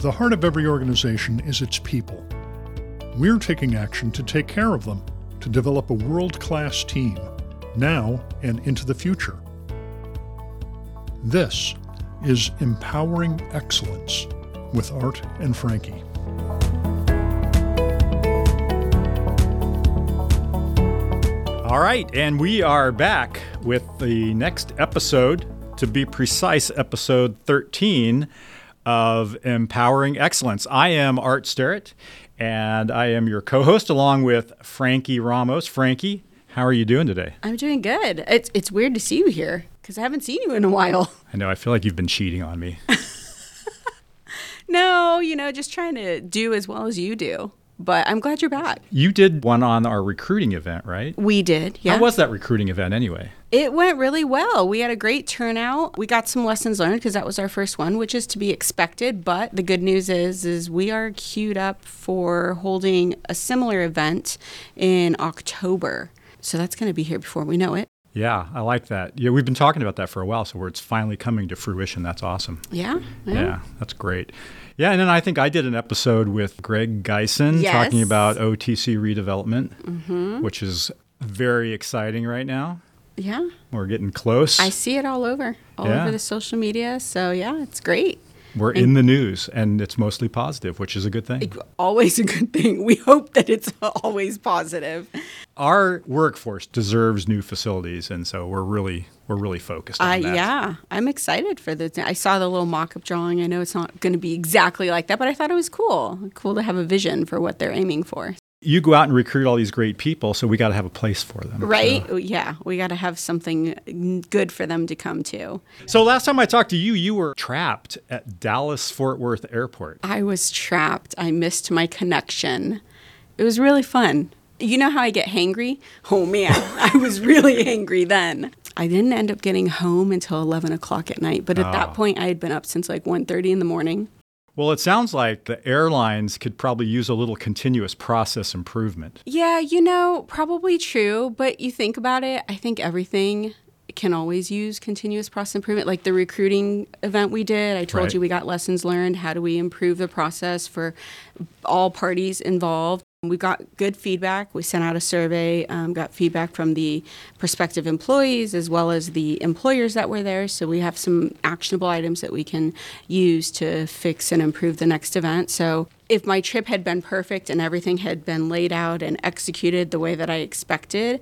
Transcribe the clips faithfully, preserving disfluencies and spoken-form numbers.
the heart of every organization is its people. We're taking action to take care of them, to develop a world-class team, now and into the future. This is Empowering Excellence with Art and Frankie. All right, and we are back with the next episode, to be precise, episode thirteen of Empowering Excellence. I am Art Sterrett, and I am your co-host along with Frankie Ramos. Frankie, how are you doing today? I'm doing good. It's it's weird to see you here because I haven't seen you in a while. I know, I feel like you've been cheating on me. No, you know, just trying to do as well as you do. But I'm glad you're back. You did one on our recruiting event, right? We did, yeah. How was that recruiting event anyway? It went really well. We had a great turnout. We got some lessons learned because that was our first one, which is to be expected. But the good news is, is we are queued up for holding a similar event in October. So that's going to be here before we know it. Yeah, I like that. Yeah, we've been talking about that for a while, so where it's finally coming to fruition. That's awesome. Yeah. Yeah, yeah that's great. Yeah, and then I think I did an episode with Greg Geisen yes. talking about O T C redevelopment, mm-hmm. which is very exciting right now. Yeah. We're getting close. I see it all over, all yeah. over the social media. So, yeah, it's great. We're and in the news, and it's mostly positive, which is a good thing. Always a good thing. We hope that it's always positive. Our workforce deserves new facilities, and so we're really we're really focused on uh, that. Yeah, I'm excited for the. I saw the little mock-up drawing. I know it's not going to be exactly like that, but I thought it was cool. Cool to have a vision for what they're aiming for. You go out and recruit all these great people, so we got to have a place for them. Right? So. Yeah, we got to have something good for them to come to. So last time I talked to you, you were trapped at Dallas-Fort Worth Airport. I was trapped. I missed my connection. It was really fun. You know how I get hangry? Oh, man, I was really angry then. I didn't end up getting home until eleven o'clock at night, but at oh. that point, I had been up since like one thirty in the morning. Well, it sounds like the airlines could probably use a little continuous process improvement. Yeah, you know, probably true. But you think about it, I think everything can always use continuous process improvement. Like the recruiting event we did, I told right. you we got lessons learned. How do we improve the process for all parties involved? We got good feedback. We sent out a survey, um, got feedback from the prospective employees as well as the employers that were there. So we have some actionable items that we can use to fix and improve the next event. So if my trip had been perfect and everything had been laid out and executed the way that I expected,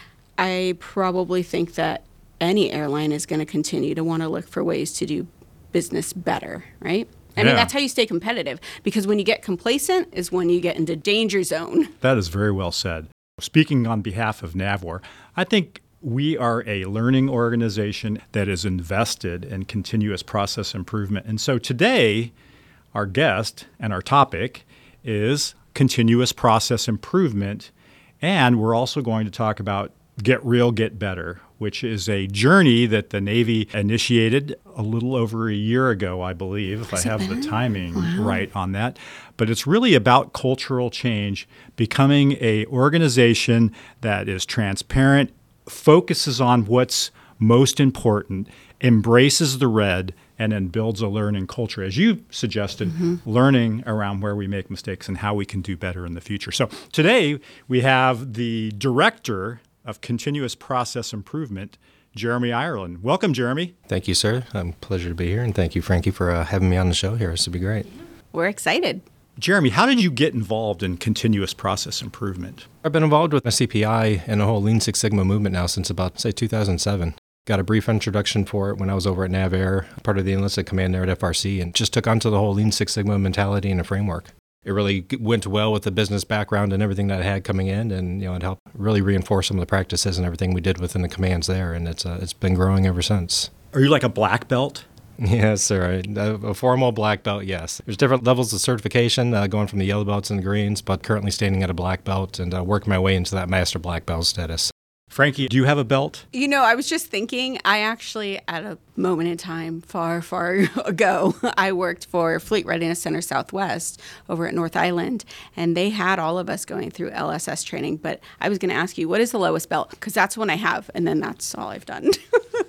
I probably think that any airline is going to continue to want to look for ways to do business better, right? I yeah. mean, that's how you stay competitive, because when you get complacent is when you get into danger zone. That is very well said. Speaking on behalf of NAVWAR, I think we are a learning organization that is invested in continuous process improvement. And so today, our guest and our topic is continuous process improvement. And we're also going to talk about Get Real, Get Better, which is a journey that the Navy initiated a little over a year ago, I believe, if I have the timing wow. right on that. But it's really about cultural change, becoming an organization that is transparent, focuses on what's most important, embraces the red, and then builds a learning culture. As you suggested, mm-hmm. learning around where we make mistakes and how we can do better in the future. So today we have the director of Continuous Process Improvement, Jeremy Ireland. Welcome, Jeremy. Thank you, sir. Um, pleasure to be here, and thank you, Frankie, for uh, having me on the show here. This will be great. We're excited. Jeremy, how did you get involved in continuous process improvement? I've been involved with S C P I and the whole Lean Six Sigma movement now since about, say, two thousand seven. Got a brief introduction for it when I was over at NavAir, part of the enlisted command there at F R C, and just took onto the whole Lean Six Sigma mentality and a framework. It really went well with the business background and everything that I had coming in, and you know, it helped really reinforce some of the practices and everything we did within the commands there, and it's uh, it's been growing ever since. Are you like a black belt? Yes, sir. A, a formal black belt, yes. There's different levels of certification, uh, going from the yellow belts and the greens, but currently standing at a black belt and uh, working my way into that master black belt status. Frankie, do you have a belt? You know, I was just thinking, I actually, at a moment in time far, far ago, I worked for Fleet Readiness Center Southwest over at North Island, and they had all of us going through L S S training. But I was going to ask you, what is the lowest belt? Because that's one I have, and then that's all I've done.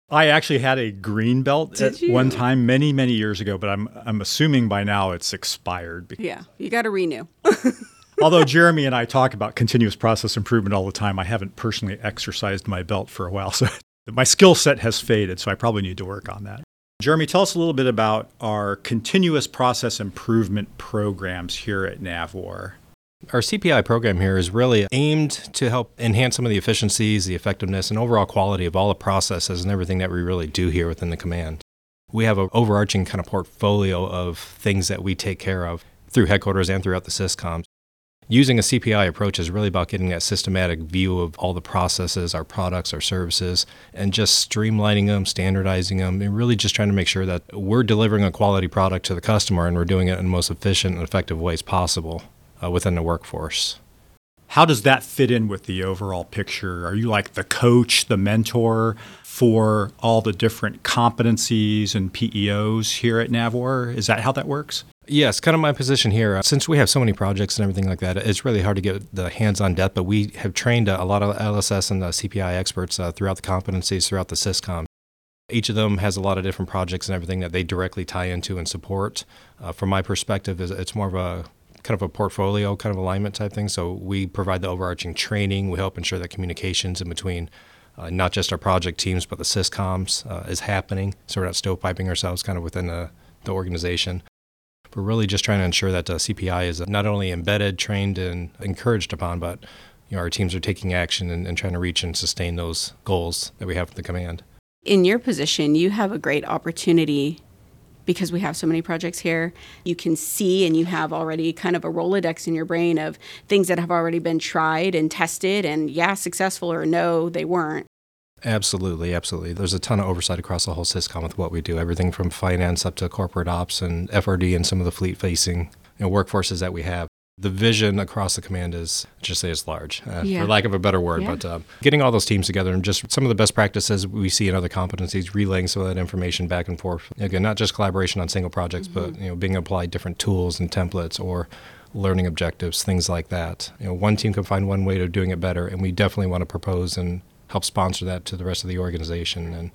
I actually had a green belt Did at you? one time many, many years ago, but I'm I'm assuming by now it's expired. Yeah, you got to renew. Although Jeremy and I talk about continuous process improvement all the time, I haven't personally exercised my belt for a while, so my skill set has faded, so I probably need to work on that. Jeremy, tell us a little bit about our continuous process improvement programs here at Navwar. Our C P I program here is really aimed to help enhance some of the efficiencies, the effectiveness, and overall quality of all the processes and everything that we really do here within the command. We have an overarching kind of portfolio of things that we take care of through headquarters and throughout the SysComs. Using a C P I approach is really about getting that systematic view of all the processes, our products, our services, and just streamlining them, standardizing them, and really just trying to make sure that we're delivering a quality product to the customer and we're doing it in the most efficient and effective ways possible uh, within the workforce. How does that fit in with the overall picture? Are you like the coach, the mentor for all the different competencies and P E Os here at Navwar? Is that how that works? Yes, kind of my position here. Since we have so many projects and everything like that, it's really hard to get the hands-on depth, but we have trained a lot of L S S and C P I experts uh, throughout the competencies, throughout the SysCom. Each of them has a lot of different projects and everything that they directly tie into and support. Uh, from my perspective, it's more of a kind of a portfolio kind of alignment type thing. So we provide the overarching training. We help ensure that communications in between uh, not just our project teams, but the SysComs uh, is happening. So we're not stovepiping ourselves kind of within the, the organization. We're really just trying to ensure that uh, C P I is not only embedded, trained, and encouraged upon, but you know, our teams are taking action and, and trying to reach and sustain those goals that we have for the command. In your position, you have a great opportunity because we have so many projects here. You can see and you have already kind of a Rolodex in your brain of things that have already been tried and tested and, yeah, successful, or no, they weren't. Absolutely, absolutely. There's a ton of oversight across the whole SysCom with what we do, everything from finance up to corporate ops and F R D and some of the fleet-facing you know, workforces that we have. The vision across the command is, just say it's large, uh, Yeah. for lack of a better word. Yeah. But uh, getting all those teams together and just some of the best practices we see in other competencies, relaying some of that information back and forth. Again, not just collaboration on single projects, mm-hmm. but you know, being applied different tools and templates or learning objectives, things like that. You know, one team can find one way of doing it better, and we definitely want to propose and help sponsor that to the rest of the organization. And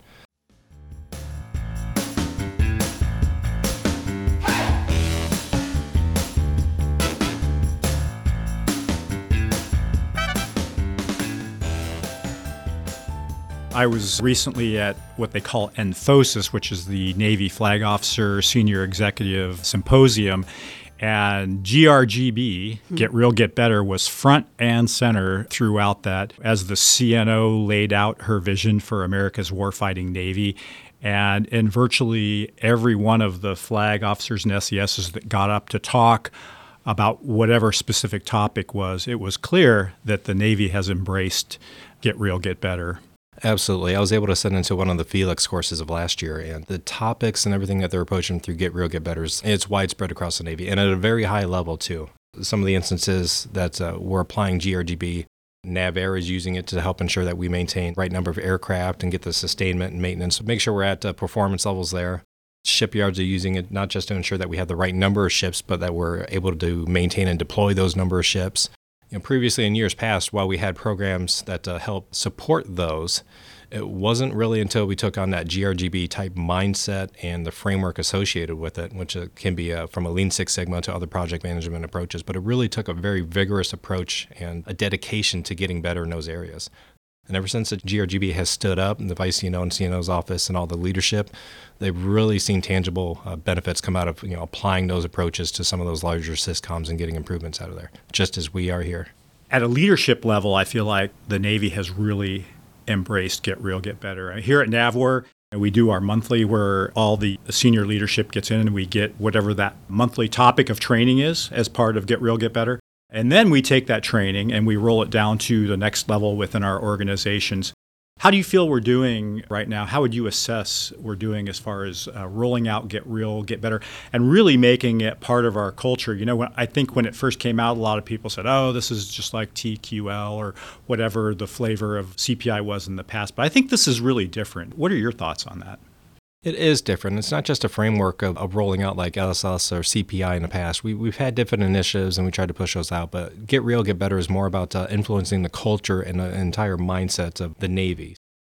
I was recently at what they call Enthosis, which is the Navy Flag Officer Senior Executive Symposium. And G R G B, mm-hmm. Get Real, Get Better, was front and center throughout that as the C N O laid out her vision for America's warfighting Navy. And in virtually every one of the flag officers and S E Ss that got up to talk about whatever specific topic was, it was clear that the Navy has embraced Get Real, Get Better. Absolutely. I was able to send into one of the Felix courses of last year, and the topics and everything that they're approaching through Get Real, Get Better, it's widespread across the Navy, and at a very high level, too. Some of the instances that uh, we're applying G R G B, NavAir is using it to help ensure that we maintain the right number of aircraft and get the sustainment and maintenance, make sure we're at uh, performance levels there. Shipyards are using it not just to ensure that we have the right number of ships, but that we're able to maintain and deploy those number of ships. You know, previously in years past, while we had programs that uh, help support those, it wasn't really until we took on that G R G B type mindset and the framework associated with it, which uh, can be uh, from a Lean Six Sigma to other project management approaches, but it really took a very vigorous approach and a dedication to getting better in those areas. And ever since the G R G B has stood up, and the Vice C N O and C N O's office and all the leadership, they've really seen tangible uh, benefits come out of you know applying those approaches to some of those larger SysComs and getting improvements out of there, just as we are here. At a leadership level, I feel like the Navy has really embraced Get Real, Get Better. Here at Navwar, we do our monthly where all the senior leadership gets in and we get whatever that monthly topic of training is as part of Get Real, Get Better. And then we take that training and we roll it down to the next level within our organizations. How do you feel we're doing right now? How would you assess we're doing as far as uh, rolling out Get Real, Get Better, and really making it part of our culture? You know, when, I think when it first came out, a lot of people said, oh, this is just like T Q L or whatever the flavor of C P I was in the past. But I think this is really different. What are your thoughts on that? It is different. It's not just a framework of, of rolling out like L S S or C P I in the past. We, we've had different initiatives and we tried to push those out, but Get Real, Get Better is more about uh, influencing the culture and the entire mindset of the Navy.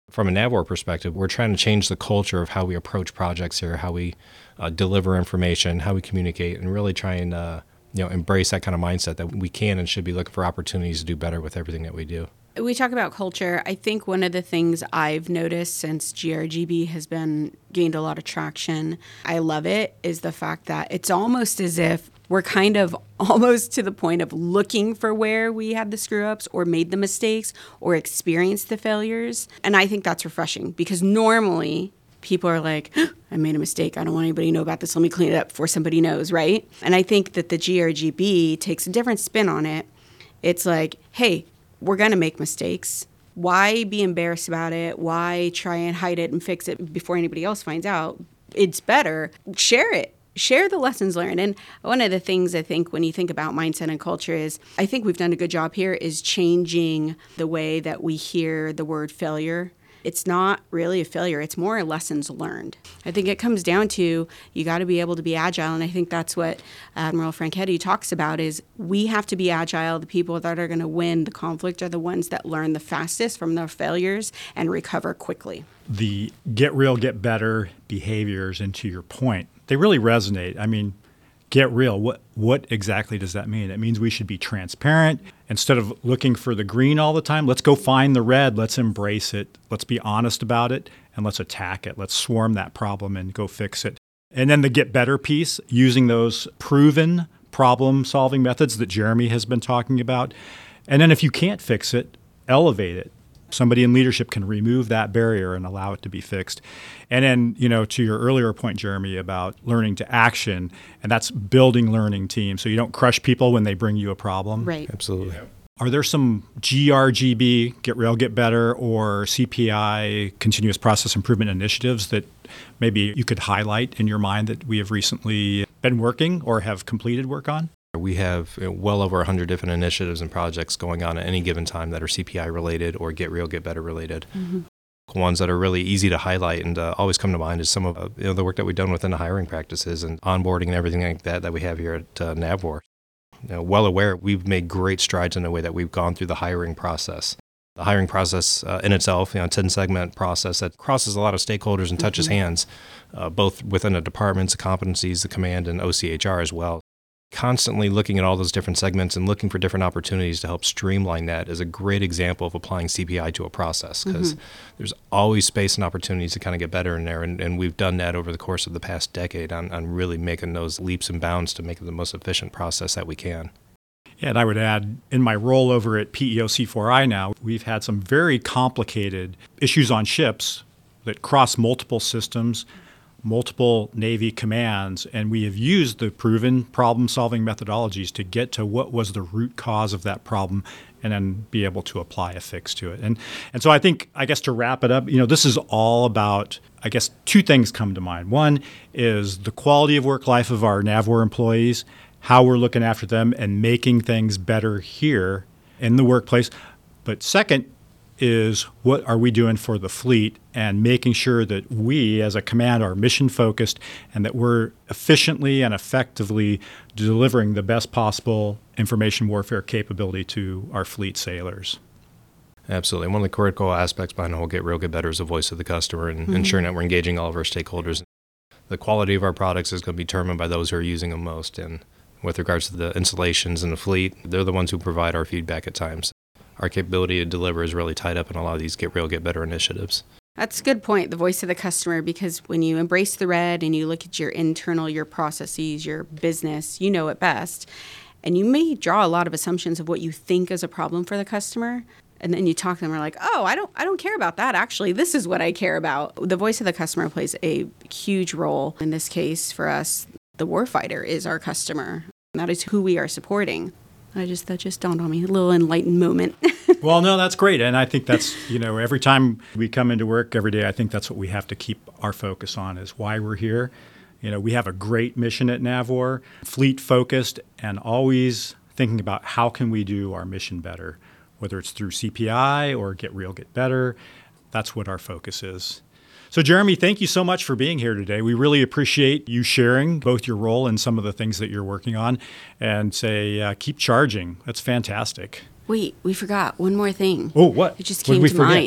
From a Navwar perspective, we're trying to change the culture of how we approach projects here, how we uh, deliver information, how we communicate, and really try and uh, you know, embrace that kind of mindset that we can and should be looking for opportunities to do better with everything that we do. We talk about culture. I think one of the things I've noticed since G R G B has been gained a lot of traction, I love it, is the fact that it's almost as if we're kind of almost to the point of looking for where we had the screw ups or made the mistakes or experienced the failures. And I think that's refreshing because normally people are like, I made a mistake. I don't want anybody to know about this. Let me clean it up before somebody knows, right? And I think that the G R G B takes a different spin on it. It's like, hey, we're going to make mistakes. Why be embarrassed about it? Why try and hide it and fix it before anybody else finds out? It's better. Share it. Share the lessons learned. And one of the things I think when you think about mindset and culture is, I think we've done a good job here is changing the way that we hear the word failure. It's not really a failure. It's more lessons learned. I think it comes down to you got to be able to be agile. And I think that's what Admiral Franchetti talks about is we have to be agile. The people that are going to win the conflict are the ones that learn the fastest from their failures and recover quickly. The get real, get better behaviors, and to your point, they really resonate. I mean, get real. What what exactly does that mean? It means we should be transparent. Instead of looking for the green all the time, let's go find the red. Let's embrace it. Let's be honest about it, and let's attack it. Let's swarm that problem and go fix it. And then the get better piece, using those proven problem-solving methods that Jeremy has been talking about. And then if you can't fix it, elevate it. Somebody in leadership can remove that barrier and allow it to be fixed. And then, you know, to your earlier point, Jeremy, about learning to action, and that's building learning teams. So you don't crush people when they bring you a problem. Right. Absolutely. Are there some G R G B, Get Real, Get Better, or C P I, continuous process improvement initiatives that maybe you could highlight in your mind that we have recently been working or have completed work on? We have well over one hundred different initiatives and projects going on at any given time that are C P I related or Get Real, Get Better related. Mm-hmm. Ones that are really easy to highlight and uh, always come to mind is some of uh, you know, the work that we've done within the hiring practices and onboarding and everything like that that we have here at uh, Navwar. You know, well aware, we've made great strides in the way that we've gone through the hiring process. The hiring process uh, in itself, you know, ten-segment process that crosses a lot of stakeholders and touches mm-hmm. hands, uh, both within the departments, the competencies, the command, and O C H R as well. Constantly looking at all those different segments and looking for different opportunities to help streamline that is a great example of applying C P I to a process because mm-hmm. there's always space and opportunities to kind of get better in there. And, and we've done that over the course of the past decade on, on really making those leaps and bounds to make it the most efficient process that we can. Yeah, and I would add, in my role over at P E O C four I now, we've had some very complicated issues on ships that cross multiple systems, multiple Navy commands, and we have used the proven problem-solving methodologies to get to what was the root cause of that problem and then be able to apply a fix to it. And and so I think, I guess to wrap it up, you know, this is all about, I guess, two things come to mind. One is the quality of work life of our Navwar employees, how we're looking after them and making things better here in the workplace. But second is what are we doing for the fleet and making sure that we as a command are mission focused and that we're efficiently and effectively delivering the best possible information warfare capability to our fleet sailors. Absolutely. One of the critical aspects behind the whole Get Real, Get Better is the voice of the customer and mm-hmm. ensuring that we're engaging all of our stakeholders. The quality of our products is going to be determined by those who are using them most. And with regards to the installations and the fleet, they're the ones who provide our feedback at times. Our capability to deliver is really tied up in a lot of these Get Real, Get Better initiatives. That's a good point, the voice of the customer, because when you embrace the red and you look at your internal, your processes, your business, you know it best. And you may draw a lot of assumptions of what you think is a problem for the customer. And then you talk to them and are like, oh, I don't I don't care about that. Actually, this is what I care about. The voice of the customer plays a huge role. In this case, for us, the warfighter is our customer. That is who we are supporting. I just that just dawned on me, a little enlightened moment. Well, no, that's great. And I think that's, you know, every time we come into work every day, I think that's what we have to keep our focus on is why we're here. You know, we have a great mission at Navwar, fleet focused and always thinking about how can we do our mission better, whether it's through C P I or Get Real, Get Better. That's what our focus is. So, Jeremy, thank you so much for being here today. We really appreciate you sharing both your role and some of the things that you're working on and say, uh, keep charging. That's fantastic. Wait, we forgot one more thing. Oh, what? It just What came did we to forget? mind.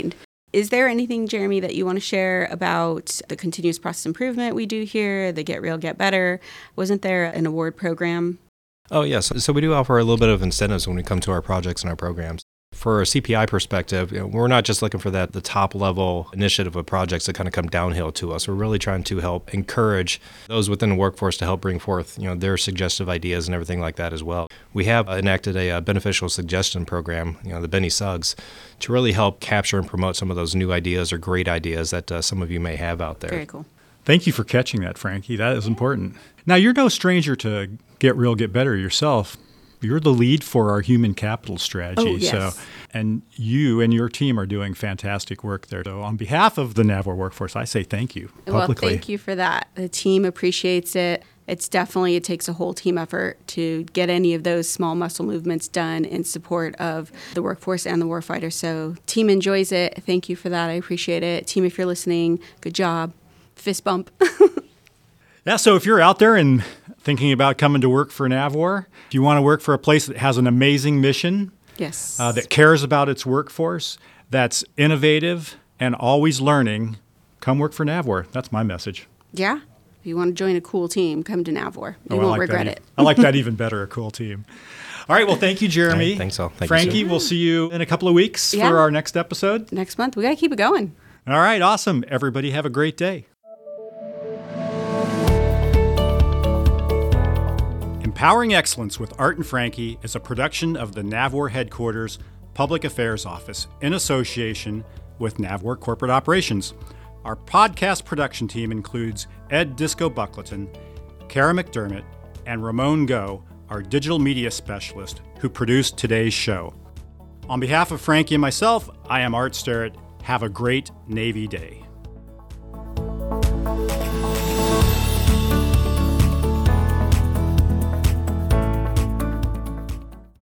Is there anything, Jeremy, that you want to share about the continuous process improvement we do here, the Get Real, Get Better? Wasn't there an award program? Oh, yes. So we do offer a little bit of incentives when we come to our projects and our programs. For a C P I perspective, you know, we're not just looking for that the top level initiative of projects that kind of come downhill to us. We're really trying to help encourage those within the workforce to help bring forth, you know, their suggestive ideas and everything like that as well. We have enacted a, a beneficial suggestion program, you know, the Benny Suggs, to really help capture and promote some of those new ideas or great ideas that uh, some of you may have out there. Very cool. Thank you for catching that, Frankie. That is important. Now, you're no stranger to Get Real, Get Better yourself. You're the lead for our human capital strategy. Oh, yes. So, and you and your team are doing fantastic work there. So on behalf of the Navware workforce, I say thank you publicly. Well, thank you for that. The team appreciates it. It's definitely, it takes a whole team effort to get any of those small muscle movements done in support of the workforce and the warfighter. So team enjoys it. Thank you for that. I appreciate it. Team, if you're listening, good job. Fist bump. Yeah, so if you're out there and thinking about coming to work for Navware, if you want to work for a place that has an amazing mission, yes, uh, that cares about its workforce, that's innovative and always learning, come work for Navware. That's my message. Yeah. If you want to join a cool team, come to Navware. You Oh, I won't like regret that. it. I like that even better, a cool team. All right, well, thank you, Jeremy. All right, thanks all. Thank you, Frankie, sir. we'll see you in a couple of weeks Yeah. for our next episode. Next month, we got to keep it going. All right, awesome. Everybody have a great day. Empowering Excellence with Art and Frankie is a production of the Navware Headquarters Public Affairs Office in association with Navware Corporate Operations. Our podcast production team includes Ed Disco Buckleton, Kara McDermott, and Ramon Go, our digital media specialist who produced today's show. On behalf of Frankie and myself, I am Art Sterrett. Have a great Navy day.